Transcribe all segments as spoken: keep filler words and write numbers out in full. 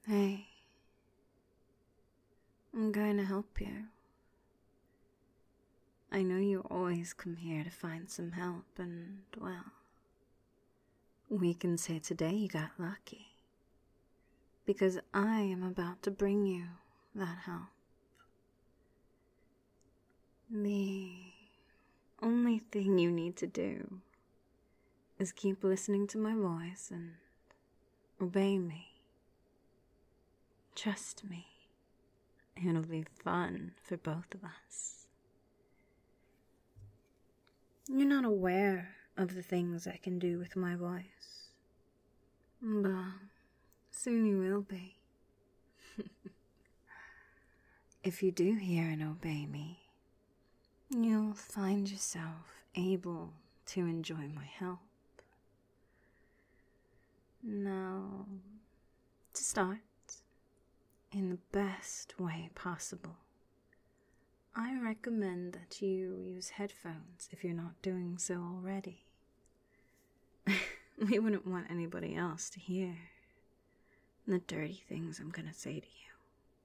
Hey, I'm going to help you. I know you always come here to find some help, and, well, we can say today you got lucky. Because I am about to bring you that help. The only thing you need to do is keep listening to my voice and obey me. Trust me, it'll be fun for both of us. You're not aware of the things I can do with my voice, but soon you will be. If you do hear and obey me, you'll find yourself able to enjoy my help. Now, to start, in the best way possible, I recommend that you use headphones if you're not doing so already. We wouldn't want anybody else to hear the dirty things I'm gonna say to you.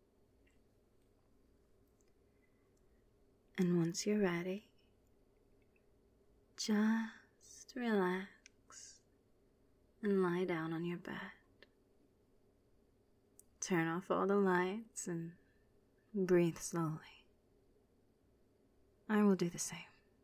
And once you're ready, just relax and lie down on your bed. Turn off all the lights and breathe slowly. I will do the same.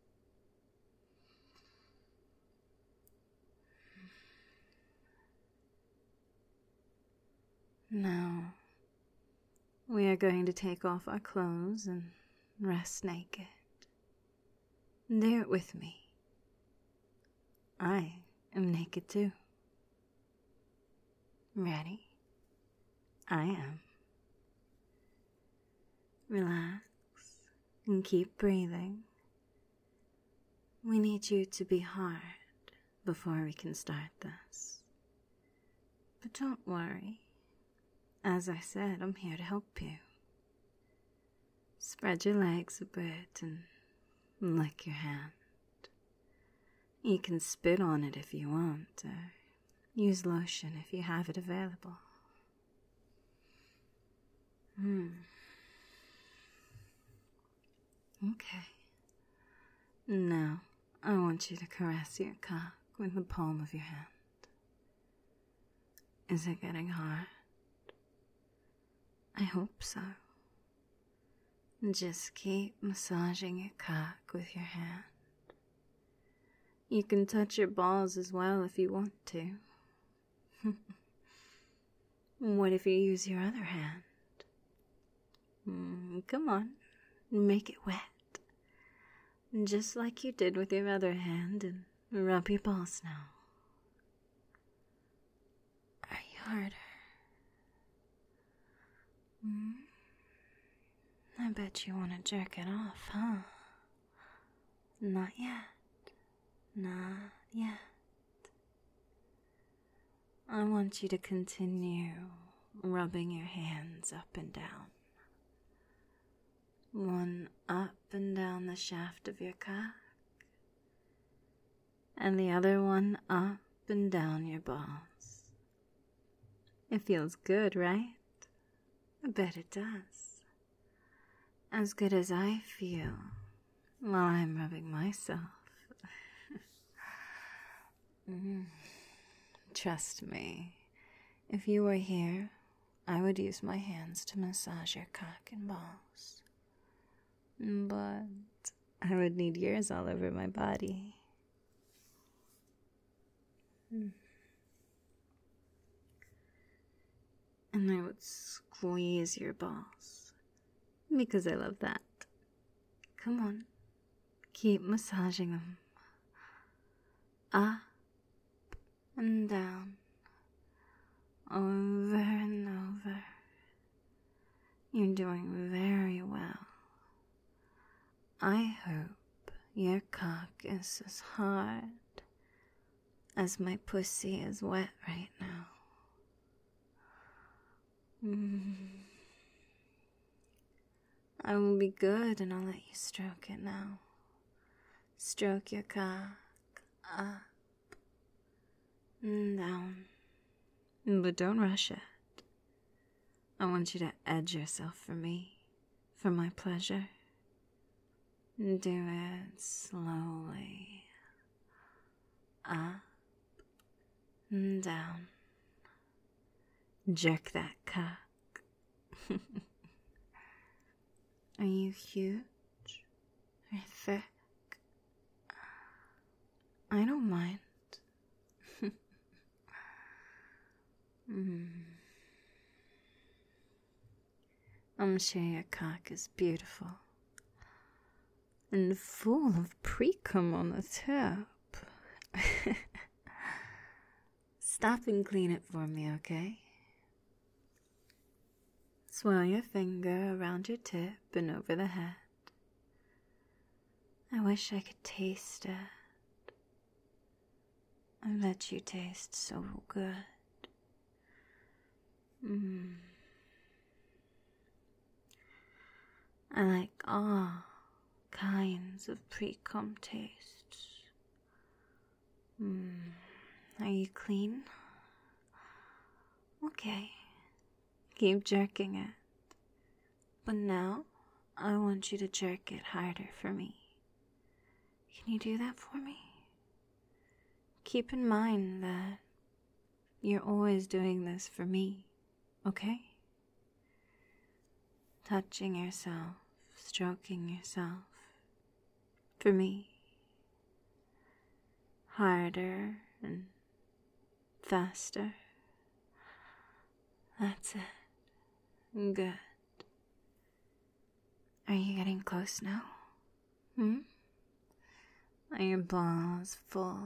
Now, we are going to take off our clothes and rest naked. Do it with me. I am naked too. Ready? I am. Relax and keep breathing. We need you to be hard before we can start this. But don't worry. As I said, I'm here to help you. Spread your legs a bit and lick your hand. You can spit on it if you want, or use lotion if you have it available. Hmm. Okay. Now, I want you to caress your cock with the palm of your hand. Is it getting hard? I hope so. Just keep massaging your cock with your hand. You can touch your balls as well if you want to. What if you use your other hand? Mm, come on, make it wet. Just like you did with your other hand, and rub your balls now. Are you harder? Mm? I bet you want to jerk it off, huh? Not yet. Not yet. I want you to continue rubbing your hands up and down. One up and down the shaft of your cock, and the other one up and down your balls. It feels good, right? I bet it does. As good as I feel while I'm rubbing myself. mm. Trust me, if you were here, I would use my hands to massage your cock and balls. But I would need yours all over my body. Mm. And I would squeeze your balls, because I love that. Come on, keep massaging them. Up and down, over and over. You're doing very well. I hope your cock is as hard as my pussy is wet right now. Mm. I will be good and I'll let you stroke it now. Stroke your cock up and down. But don't rush it. I want you to edge yourself for me, for my pleasure. Do it slowly. Up and down. Jerk that cock. Are you huge or thick? I don't mind. mm. I'm sure your cock is beautiful and full of pre-cum on the tip. Stop and clean it for me, okay? Swirl your finger around your tip and over the head. I wish I could taste it. I let you taste so good. Mm. I like all kinds of pre-cum tastes. Mm. Are you clean? Okay. Keep jerking it. But now, I want you to jerk it harder for me. Can you do that for me? Keep in mind that you're always doing this for me, okay? Touching yourself, stroking yourself, for me. Harder and faster. That's it. Good. Are you getting close now? Hmm? Are your balls full?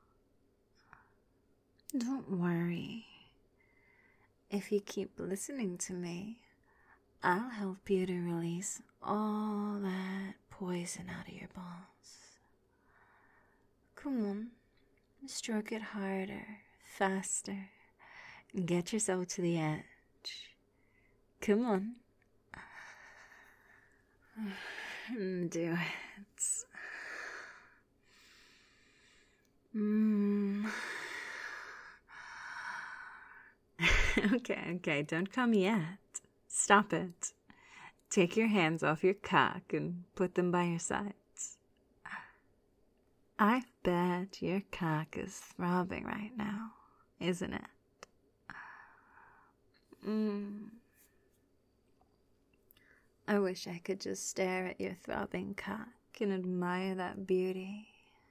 Don't worry. If you keep listening to me, I'll help you to release all that poison out of your balls. Come on, stroke it harder, faster, and get yourself to the edge. Come on. Do it. Mm. okay, okay, don't come yet. Stop it. Take your hands off your cock and put them by your sides. I bet your cock is throbbing right now, isn't it? Mm. I wish I could just stare at your throbbing cock and admire that beauty.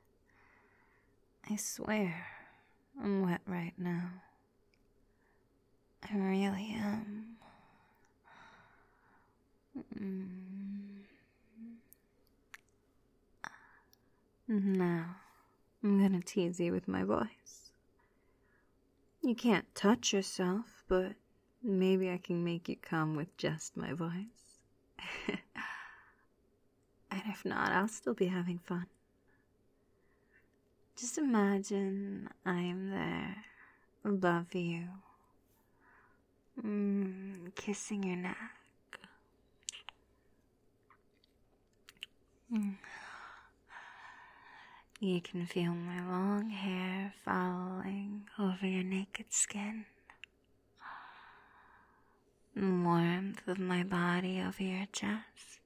I swear, I'm wet right now. I really am. Mm. Now, I'm gonna tease you with my voice. You can't touch yourself, but maybe I can make you come with just my voice. And if not, I'll still be having fun. Just imagine I'm there, above you, mm, kissing your neck. Mm. You can feel my long hair falling over your naked skin. The warmth of my body over your chest.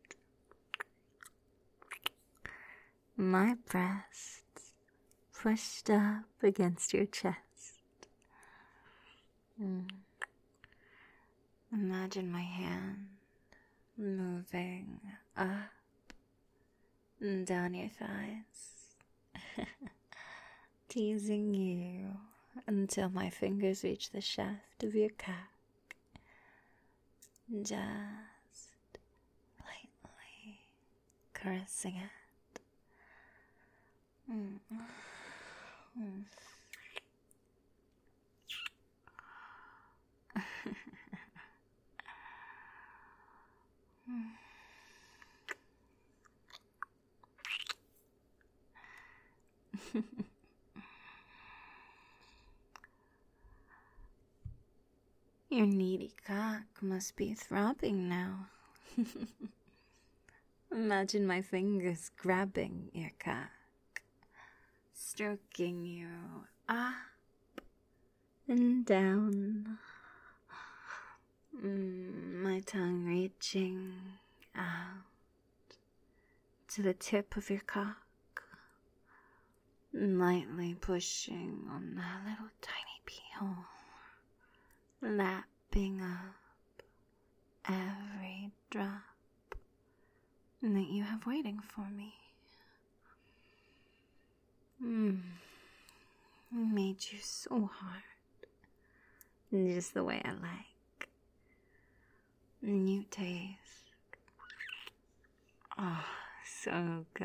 My breasts pushed up against your chest. Mm. Imagine my hand moving up and down your thighs, teasing you until my fingers reach the shaft of your cock. Just lightly caressing it. Mm. Mm. Your needy cock must be throbbing now. Imagine my fingers grabbing your cock, stroking you up and down. Mm, my tongue reaching out to the tip of your cock, lightly pushing on that little tiny pee hole, lapping up every drop that you have waiting for me. Mmm, made you so hard, just the way I like. And you taste, oh, so good.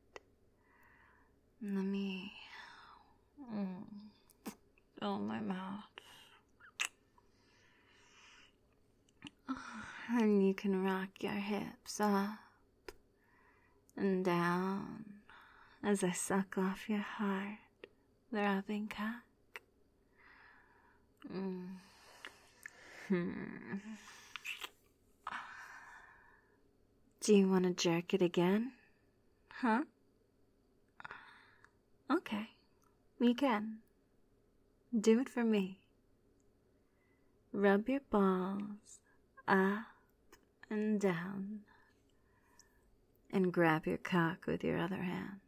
Let me, mm, fill my mouth. And you can rock your hips up and down as I suck off your hard, throbbing cock. Mm. Hmm. Do you want to jerk it again? Huh? Okay, you can. Do it for me. Rub your balls up and down, and grab your cock with your other hand.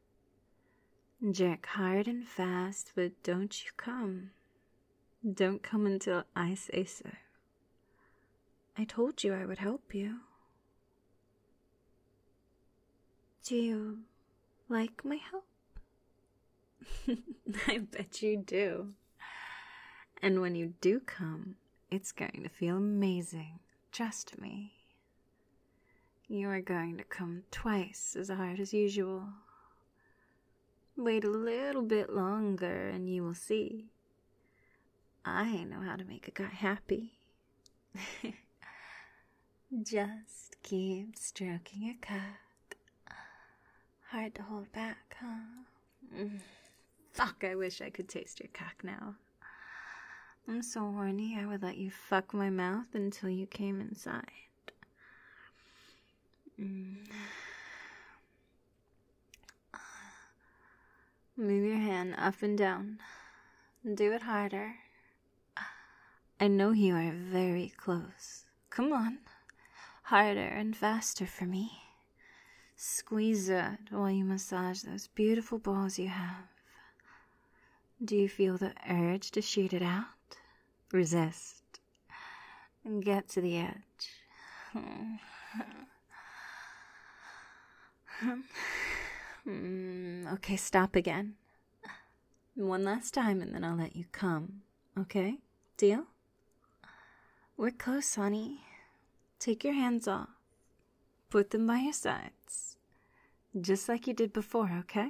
Jerk hard and fast, but don't you come. Don't come until I say so. I told you I would help you. Do you like my help? I bet you do. And when you do come, it's going to feel amazing. Trust me. You are going to come twice as hard as usual. Wait a little bit longer and you will see. I know how to make a guy happy. Just keep stroking your cock. Hard to hold back, huh? Mm. Fuck, I wish I could taste your cock now. I'm so horny I would let you fuck my mouth until you came inside. Mm. Move your hand up and down. Do it harder. I know you are very close. Come on. Harder and faster for me. Squeeze it while you massage those beautiful balls you have. Do you feel the urge to shoot it out? Resist. And get to the edge. Mm, okay, stop again. One last time and then I'll let you come. Okay? Deal? We're close, honey. Take your hands off. Put them by your sides. Just like you did before, okay?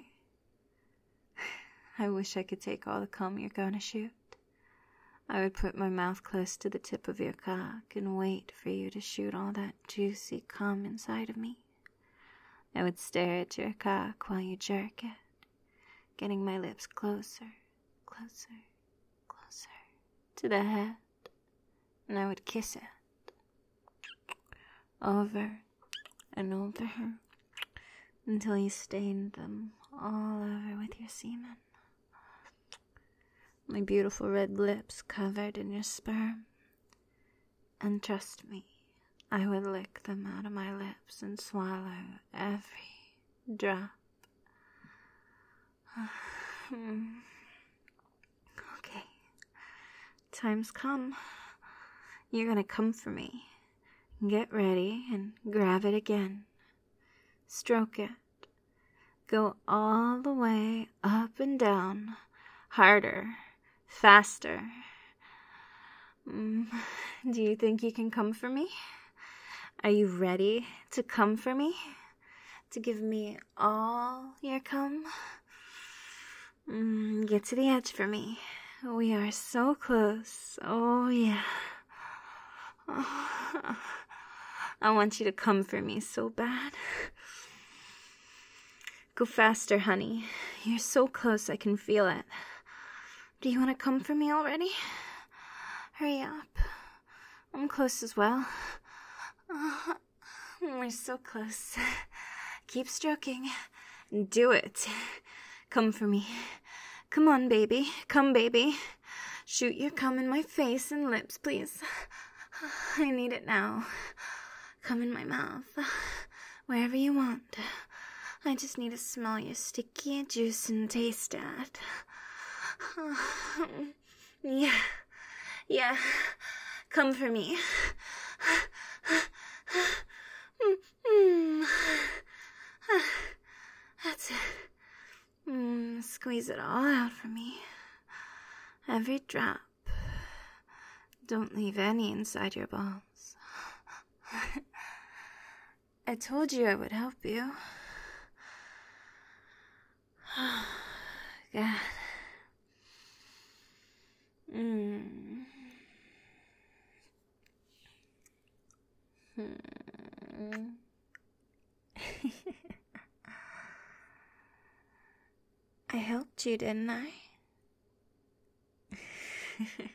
I wish I could take all the cum you're gonna shoot. I would put my mouth close to the tip of your cock and wait for you to shoot all that juicy cum inside of me. I would stare at your cock while you jerk it, getting my lips closer, closer, closer to the head, and I would kiss it over and over until you stained them all over with your semen. My beautiful red lips covered in your sperm, and trust me, I would lick them out of my lips and swallow every drop. Okay, time's come. You're gonna come for me. Get ready and grab it again. Stroke it. Go all the way up and down. Harder. Faster. Mm, do you think you can come for me? Are you ready to come for me? To give me all your cum? Mm, get to the edge for me. We are so close. Oh, yeah. Oh, I want you to come for me so bad. Go faster, honey. You're so close, I can feel it. Do you want to come for me already? Hurry up. I'm close as well. Oh, we're so close. Keep stroking. Do it. Come for me. Come on, baby. Come, baby. Shoot your cum in my face and lips, please. I need it now. Come in my mouth. Wherever you want. I just need to smell your sticky juice and taste it. Yeah. Yeah. Come for me. That's it. Mm, squeeze it all out for me. Every drop. Don't leave any inside your balls. I told you I would help you. God. Mm. Hmm. I helped you, didn't I?